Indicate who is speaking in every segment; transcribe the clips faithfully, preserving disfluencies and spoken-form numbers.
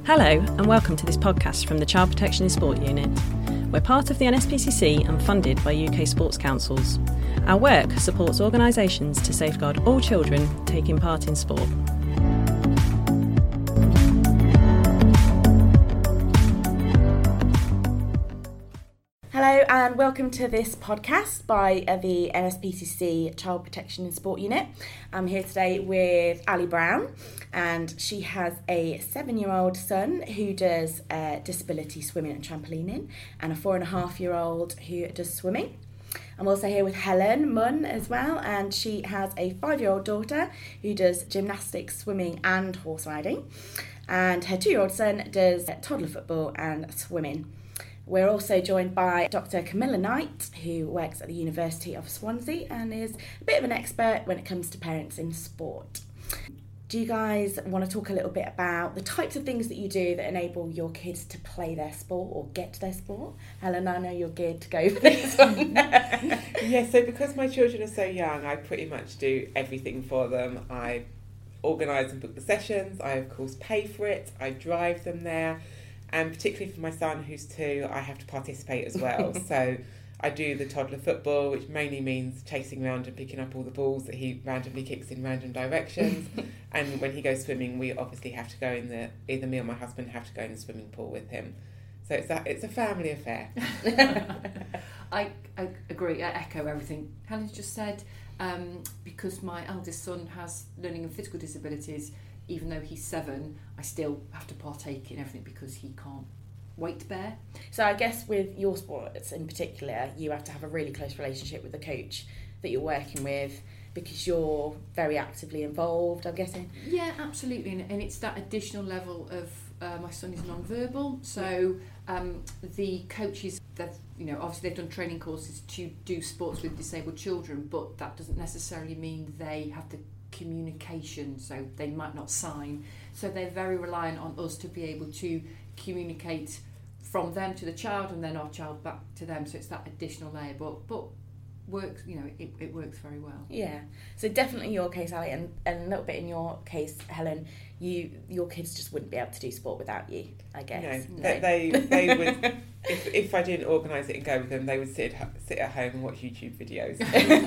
Speaker 1: Hello and welcome to this podcast from the Child Protection in Sport unit. We're part of the N S P C C and funded by U K sports councils. Our work supports organisations to safeguard all children taking part in sport.
Speaker 2: Hello and welcome to this podcast by uh, the N S P C C Child Protection in Sport unit. I'm here today with Ali Brown, and she has a seven-year-old son who does uh, disability swimming and trampolining, and a four and a half year old who does swimming. I'm also here with Helen Munn as well, and she has a five-year-old daughter who does gymnastics, swimming and horse riding, and her two-year-old son does toddler football and swimming. We're also joined by Doctor Camilla Knight, who works at the University of Swansea and is a bit of an expert when it comes to parents in sport. Do you guys want to talk a little bit about the types of things that you do that enable your kids to play their sport or get to their sport? Helen, I know you're geared to go for this one.
Speaker 3: Yeah, so because my children are so young, I pretty much do everything for them. I organise and book the sessions, I of course pay for it, I drive them there. And particularly for my son, who's two, I have to participate as well. So I do the toddler football, which mainly means chasing around and picking up all the balls that he randomly kicks in random directions. And when he goes swimming, we obviously have to go in the, either me or my husband have to go in the swimming pool with him. So it's a, it's a family affair.
Speaker 4: I, I agree, I echo everything Helen's just said. Um, because my eldest son has learning and physical disabilities, even though he's seven, I still have to partake in everything because he can't weight bear.
Speaker 2: So I guess with your sports in particular, you have to have a really close relationship with the coach that you're working with because you're very actively involved, I'm guessing.
Speaker 4: Yeah, absolutely, and, and it's that additional level of uh, my son is non-verbal, so um, the coaches, they've, you know, obviously they've done training courses to do sports with disabled children, but that doesn't necessarily mean they have the communication, so they might not sign, so they're very reliant on us to be able to communicate from them to the child and then our child back to them, so it's that additional layer, but but works, you know, it, it works very well.
Speaker 2: Yeah, so definitely your case, Ali, and, and a little bit in your case, Helen, you your kids just wouldn't be able to do sport without you, I guess.
Speaker 3: No, no. They, they, they would, if, if I didn't organise it and go with them, they would sit sit at home and watch YouTube videos.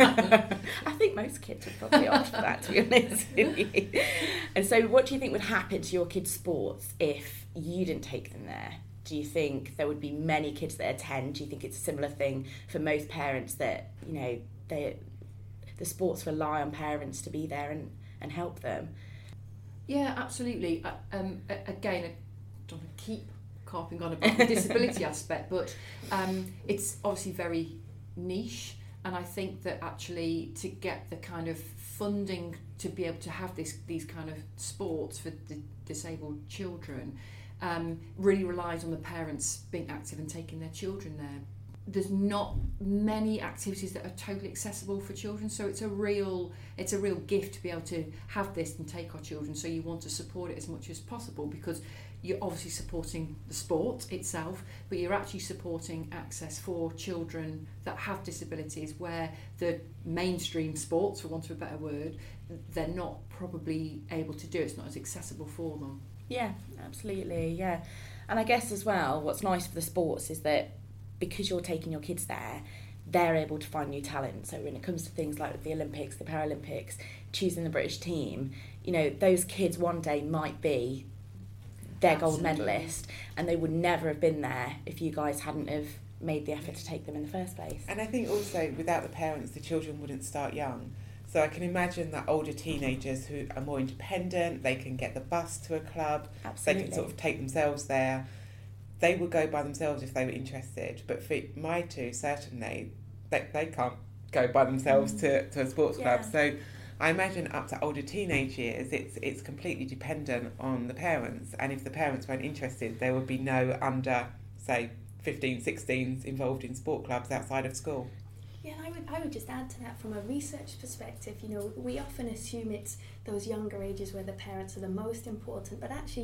Speaker 2: I think most kids would probably opt for that, to be honest with you. And so what do you think would happen to your kids' sports if you didn't take them there? Do you think there would be many kids that attend? Do you think it's a similar thing for most parents that, you know, they the sports rely on parents to be there and, and help them?
Speaker 4: Yeah, absolutely. Uh, um, again, I don't want to keep carping on about the disability aspect, but um, it's obviously very niche, and I think that actually to get the kind of funding to be able to have this these kind of sports for the disabled children um, really relies on the parents being active and taking their children there. There's not many activities that are totally accessible for children, so it's a real it's a real gift to be able to have this and take our children, so you want to support it as much as possible because you're obviously supporting the sport itself, but you're actually supporting access for children that have disabilities where the mainstream sports, for want of a better word, they're not probably able to do. It's not as accessible for them.
Speaker 2: Yeah, absolutely, yeah. And I guess as well, what's nice for the sports is that because you're taking your kids there, they're able to find new talent. So when it comes to things like the Olympics, the Paralympics, choosing the British team, you know, those kids one day might be their gold medalist, and they would never have been there if you guys hadn't have made the effort to take them in the first place.
Speaker 3: And I think also without the parents, the children wouldn't start young. So I can imagine that older teenagers who are more independent, they can get the bus to a club,
Speaker 2: Absolutely.
Speaker 3: They can sort of take themselves there. They would go by themselves if they were interested. But for my two, certainly, they, they can't go by themselves mm. to, to a sports
Speaker 2: yeah.
Speaker 3: club. So I imagine up to older teenage years, it's it's completely dependent on the parents. And if the parents weren't interested, there would be no under, say, fifteen, sixteens involved in sport clubs outside of school.
Speaker 5: Yeah, and I would I would just add to that from a research perspective. You know, we often assume it's those younger ages where the parents are the most important, but actually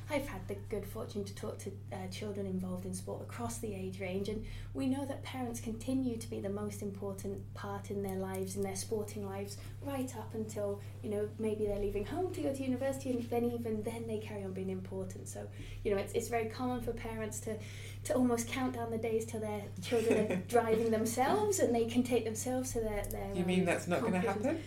Speaker 5: I've had the good fortune to talk to uh, children involved in sport across the age range, and we know that parents continue to be the most important part in their lives, in their sporting lives, right up until, you know, maybe they're leaving home to go to university, and then even then they carry on being important. So, you know, it's it's very common for parents to, to almost count down the days till their children are driving themselves and they can take themselves to their... their
Speaker 3: you
Speaker 5: um,
Speaker 3: mean that's not going to happen?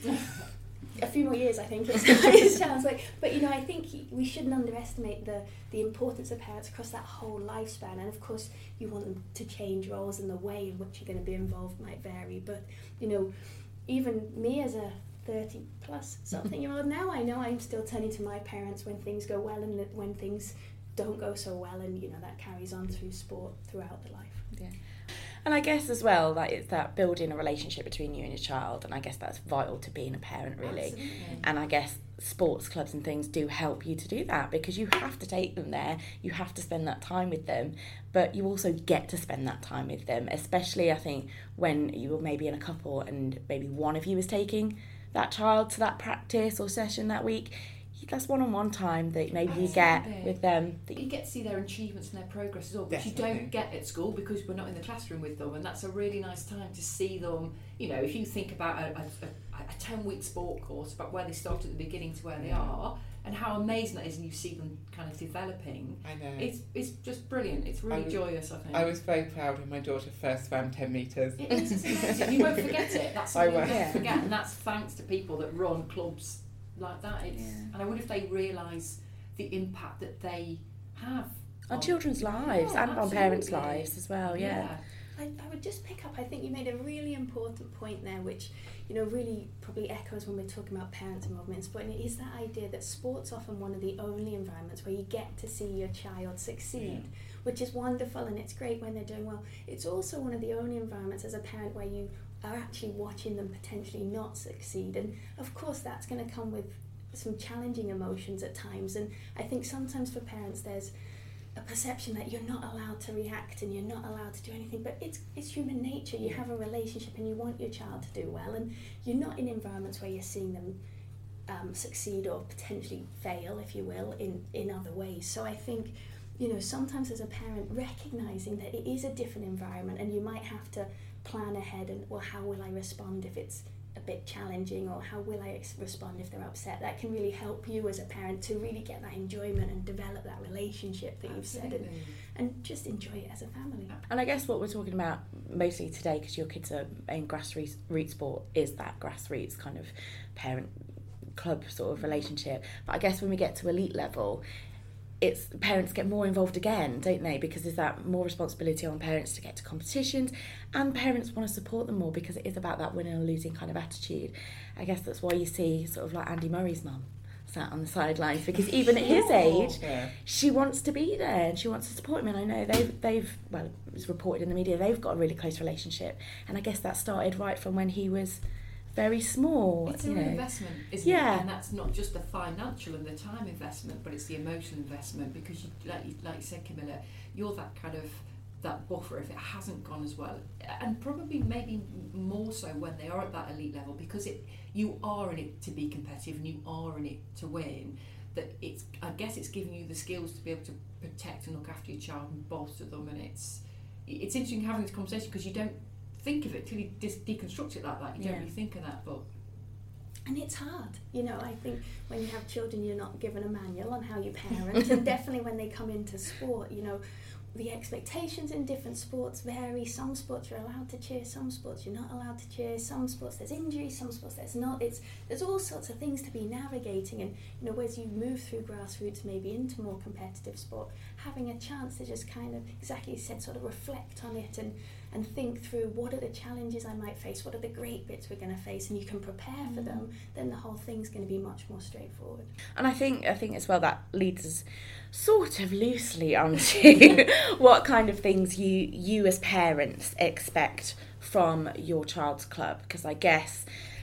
Speaker 5: A few more years, I think, it's, it sounds like. But, you know, I think we shouldn't underestimate the, the importance of parents across that whole lifespan. And, of course, you want them to change roles, and the way in which you're going to be involved might vary. But, you know, even me as a thirty-plus something-year-old now, I know I'm still turning to my parents when things go well and that when things don't go so well. And, you know, that carries on through sport throughout the life.
Speaker 2: Yeah. And I guess as well, that it's that building a relationship between you and your child, and I guess that's vital to being a parent, really.
Speaker 4: Absolutely.
Speaker 2: And I guess sports clubs and things do help you to do that, because you have to take them there, you have to spend that time with them, but you also get to spend that time with them, especially I think when you're maybe in a couple and maybe one of you is taking that child to that practice or session that week. That's one-on-one time that maybe you get with them. That
Speaker 4: you get to see their achievements and their progress as well, which
Speaker 3: Definitely.
Speaker 4: you don't get at school because we're not in the classroom with them, and that's a really nice time to see them. You know, if you think about a, a, a ten-week sport course, about where they start at the beginning to where they are, and how amazing that is, and you see them kind of developing.
Speaker 3: I know.
Speaker 4: It's it's just brilliant. It's really
Speaker 3: I was,
Speaker 4: joyous, I think.
Speaker 3: I was very proud when my daughter first swam ten metres.
Speaker 4: It is, it's amazing. You won't forget it. That's
Speaker 3: I
Speaker 4: something you
Speaker 3: won't.
Speaker 4: won't forget, and that's thanks to people that run clubs like that. It's,
Speaker 2: Yeah.
Speaker 4: and I wonder if they realise the impact that they have
Speaker 2: on
Speaker 4: on
Speaker 2: children's lives
Speaker 4: Yeah,
Speaker 2: and on parents'
Speaker 4: absolutely.
Speaker 2: lives as well, yeah.
Speaker 5: I, I would just pick up, I think you made a really important point there, which, you know, really probably echoes when we're talking about parents' involvement in sport, and it is that idea that sport's often one of the only environments where you get to see your child succeed,
Speaker 3: Yeah.
Speaker 5: which is wonderful, and it's great when they're doing well. It's also one of the only environments as a parent where you are actually watching them potentially not succeed, and of course that's going to come with some challenging emotions at times, and I think sometimes for parents there's a perception that you're not allowed to react and you're not allowed to do anything, but it's it's human nature. You have a relationship and you want your child to do well, and you're not in environments where you're seeing them um, succeed or potentially fail, if you will, in, in other ways. So I think, you know, sometimes as a parent, recognising that it is a different environment and you might have to plan ahead and, well, how will I respond if it's a bit challenging, or how will I respond if they're upset? That can really help you as a parent to really get that enjoyment and develop that relationship that you've said, and, and just enjoy it as a family.
Speaker 2: And I guess what we're talking about mostly today, because your kids are in grassroots root sport, is that grassroots kind of parent club sort of relationship. But I guess when we get to elite level, it's parents get more involved again, don't they? Because there's that more responsibility on parents to get to competitions, and parents want to support them more because it is about that winning or losing kind of attitude. I guess that's why you see sort of like Andy Murray's mum sat on the sidelines, because even at his age,
Speaker 3: Yeah.
Speaker 2: she wants to be there and she wants to support him. And I know they've, they've well, it was reported in the media, they've got a really close relationship. And I guess that started right from when he was very small.
Speaker 4: It's a
Speaker 2: you
Speaker 4: real
Speaker 2: know.
Speaker 4: investment, isn't
Speaker 2: Yeah.
Speaker 4: it? And that's not just the financial and the time investment, but it's the emotional investment, because you, like, you, like you said, Camilla, you're that kind of that buffer if it hasn't gone as well, and probably maybe more so when they are at that elite level, because it you are in it to be competitive and you are in it to win. That it's, I guess it's giving you the skills to be able to protect and look after your child and bolster them, and it's it's interesting having this conversation because you don't think of it till you just deconstruct it like that. You don't
Speaker 2: Yeah.
Speaker 4: really think of that, but
Speaker 5: And it's hard, you know. I think when you have children, you're not given a manual on how you parent, and definitely when they come into sport, you know, the expectations in different sports vary. Some sports you're allowed to cheer, some sports you're not allowed to cheer, some sports there's injuries, some sports there's not. It's there's all sorts of things to be navigating, and you know, as you move through grassroots maybe into more competitive sport, having a chance to just kind of, exactly as you said, sort of reflect on it and and think through what are the challenges I might face, what are the great bits we're going to face, and you can prepare for them, then the whole thing's going to be much more straightforward.
Speaker 2: And I think I think as well that leads us sort of loosely onto what kind of things you you as parents expect from your child's club, because I guess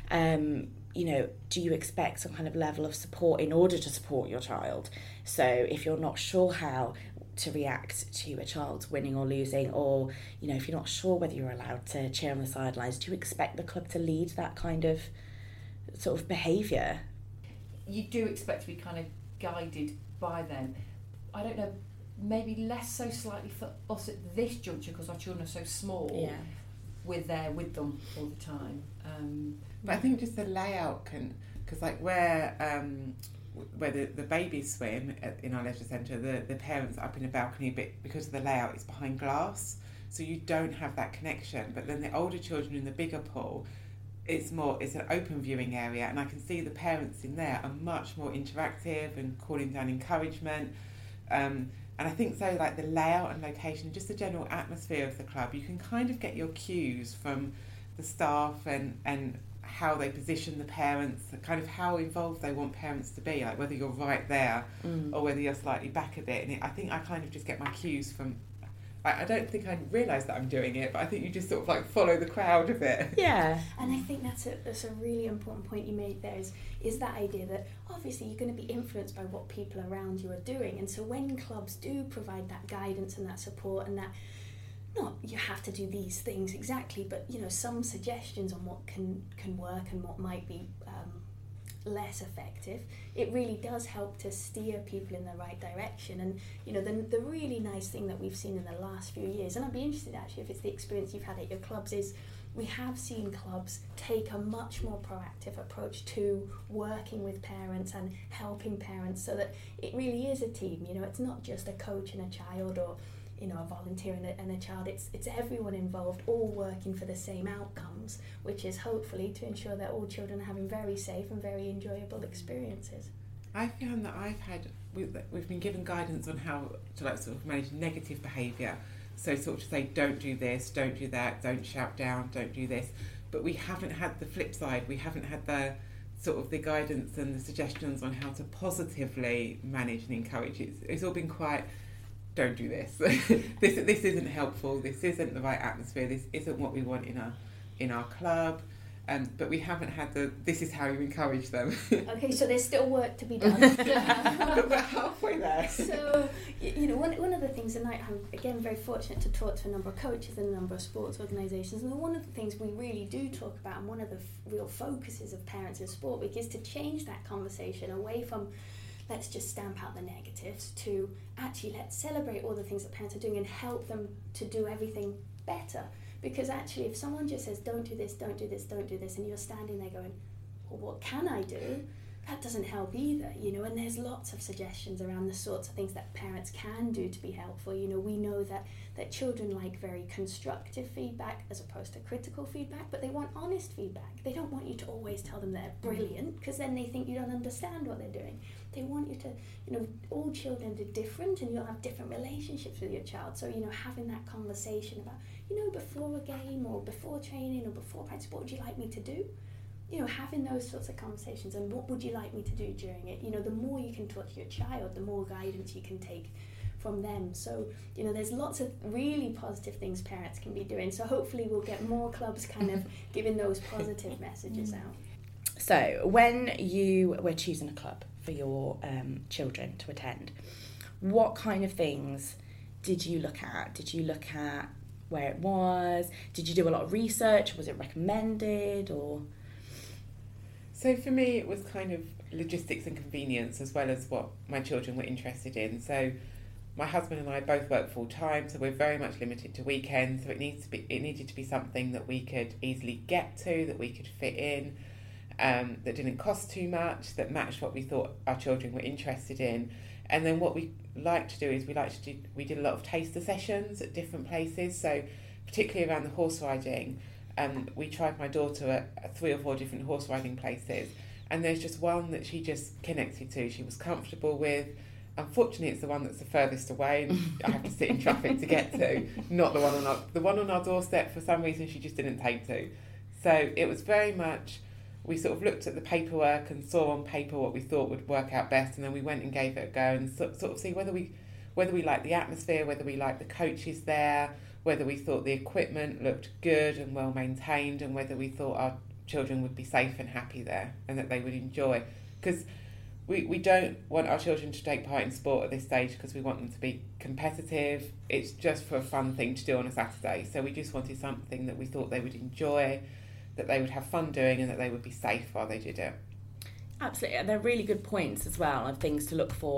Speaker 2: um, you know, do you expect some kind of level of support in order to support your child? So if you're not sure how to react to a child winning or losing, or you know, if you're not sure whether you're allowed to cheer on the sidelines, do you expect the club to lead that kind of sort of behaviour?
Speaker 4: you do expect to be kind of guided by them. I don't know, maybe less so slightly for us at this juncture because our children are so small.
Speaker 2: Yeah.
Speaker 4: We're there with them all the time. Um,
Speaker 3: but I think just the layout can, because like where um, where the, the babies swim at, in our leisure centre, the, the parents are up in a balcony, but because of the layout, it's behind glass, so you don't have that connection. But then the older children in the bigger pool, it's more, it's an open viewing area, and I can see the parents in there are much more interactive and calling down encouragement. Um, and I think so, like the layout and location, just the general atmosphere of the club, you can kind of get your cues from the staff and, and how they position the parents, kind of how involved they want parents to be, like whether you're right there mm. or whether you're slightly back a bit. And it, I think I kind of just get my cues from, I, I don't think I realise that I'm doing it, but I think you just sort of like follow the crowd a bit.
Speaker 2: Yeah.
Speaker 5: And I think that's a, that's a really important point you made there, is, is that idea that obviously you're going to be influenced by what people around you are doing. And so when clubs do provide that guidance and that support and that, not you have to do these things exactly, but you know, some suggestions on what can can work and what might be um, less effective, it really does help to steer people in the right direction. And you know, the the really nice thing that we've seen in the last few years, and I'd be interested actually if it's the experience you've had at your clubs, is we have seen clubs take a much more proactive approach to working with parents and helping parents, so that it really is a team. You know, it's not just a coach and a child, or you know, a volunteer and a, and a child. It's it's everyone involved, all working for the same outcomes, which is hopefully to ensure that all children are having very safe and very enjoyable experiences.
Speaker 3: I found that I've had, we've, we've been given guidance on how to like sort of manage negative behaviour. So sort of say, don't do this, don't do that, don't shout down, don't do this. But we haven't had the flip side. We haven't had the sort of the guidance and the suggestions on how to positively manage and encourage. It's, it's all been quite, don't do this. this this isn't helpful. This isn't the right atmosphere. This isn't what we want in our in our club. Um, but we haven't had the. This is how you encourage them.
Speaker 5: Okay, so there's still work to be done.
Speaker 3: But we're halfway there.
Speaker 5: So you know, one one of the things, and I, I'm again very fortunate to talk to a number of coaches and a number of sports organisations, and one of the things we really do talk about, and one of the f- real focuses of Parents in Sport Week, is to change that conversation away from, let's just stamp out the negatives, to actually let's celebrate all the things that parents are doing and help them to do everything better. Because actually, if someone just says, don't do this, don't do this, don't do this, and you're standing there going, well, what can I do? That doesn't help either, you know, and there's lots of suggestions around the sorts of things that parents can do to be helpful. You know, we know that, that children like very constructive feedback as opposed to critical feedback, but they want honest feedback. They don't want you to always tell them they're brilliant, because then they think you don't understand what they're doing. They want you to, you know, all children are different, and you'll have different relationships with your child. So, you know, having that conversation about, you know, before a game or before training or before practice, what would you like me to do? You know, having those sorts of conversations, and what would you like me to do during it? You know, the more you can talk to your child, the more guidance you can take from them. So, you know, there's lots of really positive things parents can be doing. So hopefully we'll get more clubs kind of giving those positive messages out.
Speaker 2: So when you were choosing a club for your um, children to attend, what kind of things did you look at? Did you look at where it was? Did you do a lot of research? Was it recommended, or...?
Speaker 3: So for me, it was kind of logistics and convenience, as well as what my children were interested in. So my husband and I both work full time, so we're very much limited to weekends. So it needs to be, it needed to be something that we could easily get to, that we could fit in, um, that didn't cost too much, that matched what we thought our children were interested in. And then what we like to do is we like to do, we did a lot of taster sessions at different places. So particularly around the horse riding. Um, we tried my daughter at, at three or four different horse riding places, and there's just one that she just connected to, she was comfortable with. Unfortunately, it's the one that's the furthest away, and I have to sit in traffic to get to, not the one on our, the one on our doorstep. For some reason, she just didn't take to. So it was very much, we sort of looked at the paperwork and saw on paper what we thought would work out best, and then we went and gave it a go and so, sort of see whether we whether we liked the atmosphere, whether we liked the coaches there, whether we thought the equipment looked good and well maintained, and whether we thought our children would be safe and happy there and that they would enjoy. Because we, we don't want our children to take part in sport at this stage because we want them to be competitive. It's just for a fun thing to do on a Saturday. So we just wanted something that we thought they would enjoy, that they would have fun doing, and that they would be safe while they did it.
Speaker 2: Absolutely. They're really good points as well, of things to look for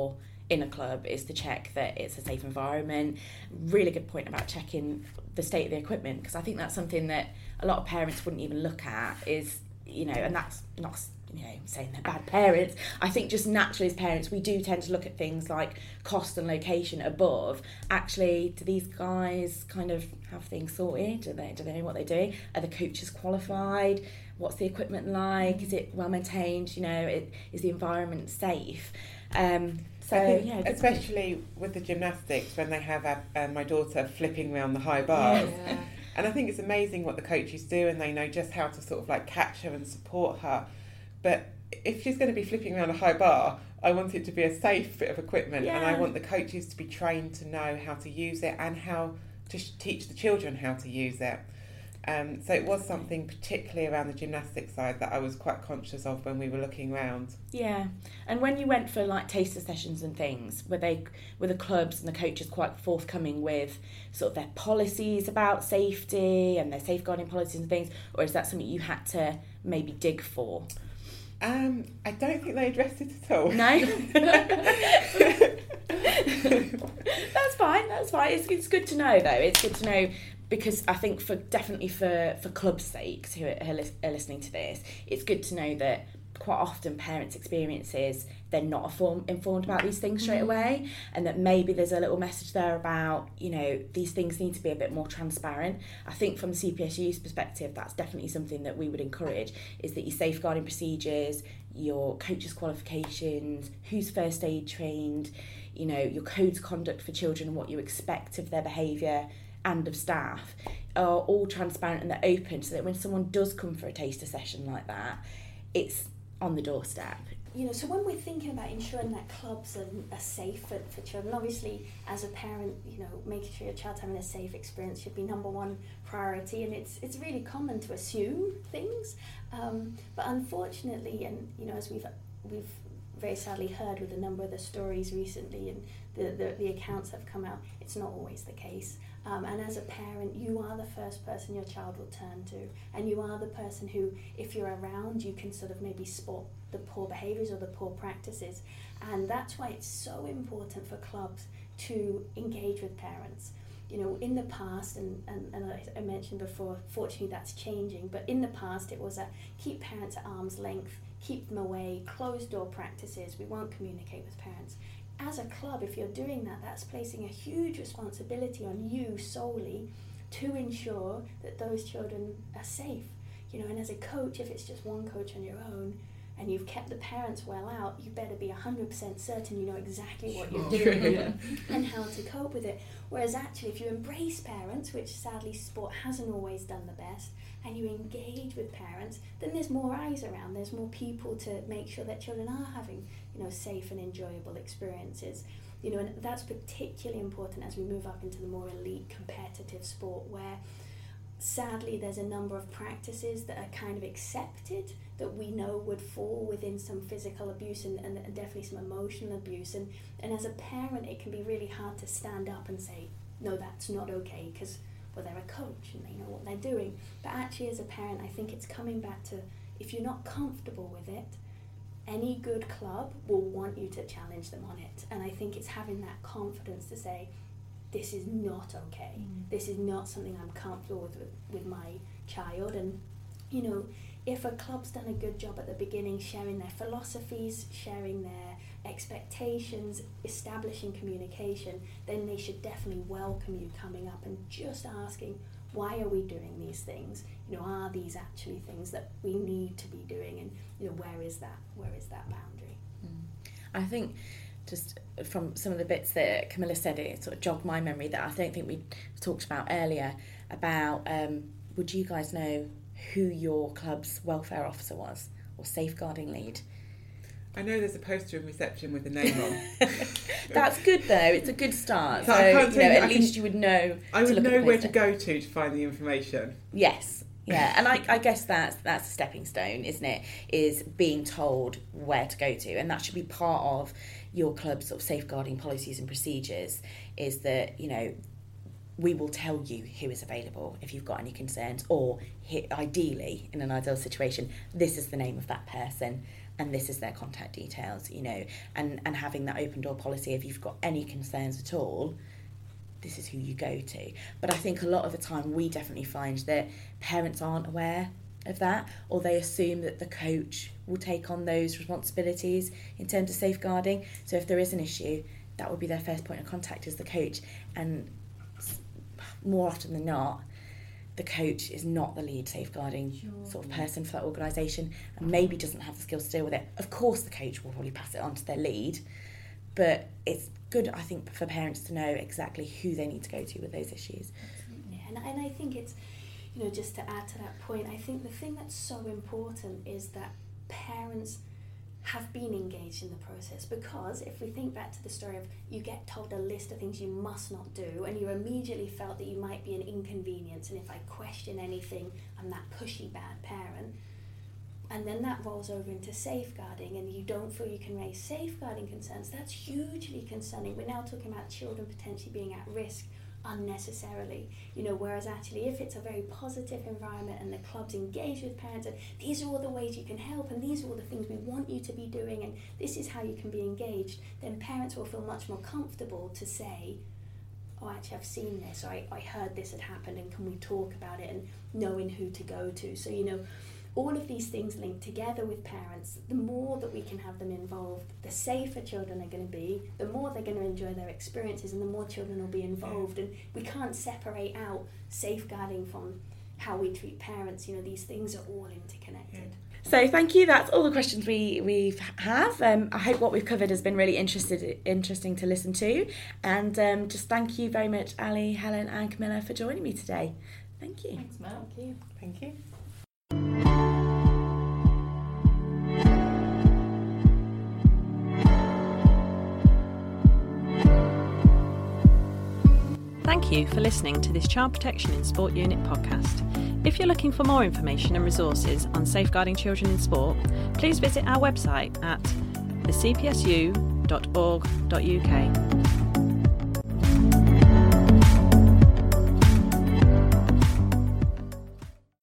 Speaker 2: in a club is to check that it's a safe environment. Really good point about checking the state of the equipment, because I think that's something that a lot of parents wouldn't even look at, is, you know, and that's not, you know, saying they're bad parents. I think just naturally as parents, we do tend to look at things like cost and location above. Actually, do these guys kind of have things sorted? Do they, do they know what they're doing? Are the coaches qualified? What's the equipment like? Is it well maintained? You know, it, is the environment safe? Um, so,
Speaker 3: I think
Speaker 2: yeah,
Speaker 3: especially with the gymnastics, when they have uh, uh, my daughter flipping around the high bars.
Speaker 4: Yeah.
Speaker 3: And I think it's amazing what the coaches do, and they know just how to sort of like catch her and support her. But if she's going to be flipping around a high bar, I want it to be a safe bit of equipment,
Speaker 2: Yeah.
Speaker 3: and I want the coaches to be trained to know how to use it and how to sh- teach the children how to use it. Um, so it was something particularly around the gymnastics side that I was quite conscious of when we were looking around.
Speaker 2: Yeah, and when you went for like taster sessions and things, were they, were the clubs and the coaches quite forthcoming with sort of their policies about safety and their safeguarding policies and things, or is that something you had to maybe dig for?
Speaker 3: Um, I don't think they addressed it at all.
Speaker 2: No? That's fine, that's fine. It's, it's good to know though, it's good to know, because I think for definitely for, for clubs' sakes who are, who are listening to this, it's good to know that quite often parents' experiences, they're not inform, informed about these things straight away, and that maybe there's a little message there about, you know, these things need to be a bit more transparent. I think from the C P S U's perspective, that's definitely something that we would encourage, is that your safeguarding procedures, your coaches' qualifications, who's first aid trained, you know, your codes of conduct for children and what you expect of their behaviour and of staff are all transparent and they're open, so that when someone does come for a taster session like that, it's on the doorstep.
Speaker 5: You know, so when we're thinking about ensuring that clubs are, are safe for, for children, obviously as a parent, you know, making sure your child's having a safe experience should be number one priority, and it's it's really common to assume things, um, but unfortunately, and you know, as we've we've very sadly heard with a number of the stories recently and the, the, the accounts that have come out, it's not always the case. Um, and as a parent, you are the first person your child will turn to, and you are the person who, if you're around, you can sort of maybe spot the poor behaviours or the poor practices. And that's why it's so important for clubs to engage with parents. You know, in the past, and, and, and I mentioned before, fortunately that's changing, but in the past it was a keep parents at arm's length, keep them away, closed door practices, we won't communicate with parents. As a club, if you're doing that, that's placing a huge responsibility on you solely to ensure that those children are safe. You know, and as a coach, if it's just one coach on your own and you've kept the parents well out, you better be one hundred percent certain you know exactly what you're doing
Speaker 4: Yeah.
Speaker 5: and how to cope with it. Whereas actually, if you embrace parents, which sadly sport hasn't always done the best, and you engage with parents, then there's more eyes around, there's more people to make sure that children are having, you know, safe and enjoyable experiences. You know, and that's particularly important as we move up into the more elite competitive sport, where sadly there's a number of practices that are kind of accepted that we know would fall within some physical abuse and, and, and definitely some emotional abuse, and, and as a parent it can be really hard to stand up and say, no, that's not okay, because well, they're a coach and they know what they're doing. But actually as a parent, I think it's coming back to, if you're not comfortable with it, any good club will want you to challenge them on it. And I think it's having that confidence to say, this is not okay. Mm. This is not something I'm comfortable with, with with my child. And, you know, if a club's done a good job at the beginning sharing their philosophies, sharing their expectations, establishing communication, then they should definitely welcome you coming up and just asking, why are we doing these things? You know, are these actually things that we need to be doing? And, you know, where is that? Where is that boundary?
Speaker 2: Mm. I think just from some of the bits that Camilla said, it sort of jogged my memory that I don't think we talked about earlier about, um, would you guys know who your club's welfare officer was or safeguarding lead?
Speaker 3: I know there's a poster in reception with the name on.
Speaker 2: That's good though, it's a good start.
Speaker 3: So
Speaker 2: So,
Speaker 3: I can't
Speaker 2: you know,
Speaker 3: tell you,
Speaker 2: at
Speaker 3: I
Speaker 2: least
Speaker 3: can-
Speaker 2: you would know
Speaker 3: I
Speaker 2: to
Speaker 3: would
Speaker 2: look at
Speaker 3: know
Speaker 2: the
Speaker 3: where to
Speaker 2: poster.
Speaker 3: go to to find the information.
Speaker 2: Yes, yeah, and I, I guess that's that's a stepping stone, isn't it? Is being told where to go to, and that should be part of your club's sort of safeguarding policies and procedures. Is that, you know, we will tell you who is available if you've got any concerns, or ideally, in an ideal situation, this is the name of that person. and this is their contact details, you know, and, and having that open door policy, if you've got any concerns at all, this is who you go to. But I think a lot of the time we definitely find that parents aren't aware of that, or they assume that the coach will take on those responsibilities in terms of safeguarding. So if there is an issue, that would be their first point of contact, is the coach. And more often than not, the coach is not the lead safeguarding sure. sort of person for that organisation, and maybe doesn't have the skills to deal with it. Of course the coach will probably pass it on to their lead, but it's good, I think, for parents to know exactly who they need to go to with those issues.
Speaker 5: Yeah, and, and I think it's, you know, just to add to that point, I think the thing that's so important is that parents have been engaged in the process, because if we think back to the story of you get told a list of things you must not do, and you immediately felt that you might be an inconvenience, and if I question anything, I'm that pushy bad parent, and then that rolls over into safeguarding, and you don't feel you can raise safeguarding concerns, that's hugely concerning. We're now talking about children potentially being at risk unnecessarily, you know, whereas actually if it's a very positive environment and the club's engaged with parents and these are all the ways you can help and these are all the things we want you to be doing and this is how you can be engaged, then parents will feel much more comfortable to say, oh, actually I've seen this, or I, I heard this had happened, and can we talk about it, and knowing who to go to. So, you know, all of these things linked together with parents, the more that we can have them involved, the safer children are going to be, the more they're going to enjoy their experiences, and the more children will be involved. And we can't separate out safeguarding from how we treat parents. You know, these things are all interconnected.
Speaker 2: So thank you. That's all the questions we we have. Um, I hope what we've covered has been really interested, interesting to listen to. And um, just thank you very much, Ali, Helen and Camilla, for joining me today. Thank you.
Speaker 4: Thanks, Mel.
Speaker 3: Thank you. Thank you.
Speaker 1: Thank you for listening to this Child Protection in Sport Unit podcast. If you're looking for more information and resources on safeguarding children in sport, please visit our website at the c p s u dot org dot u k.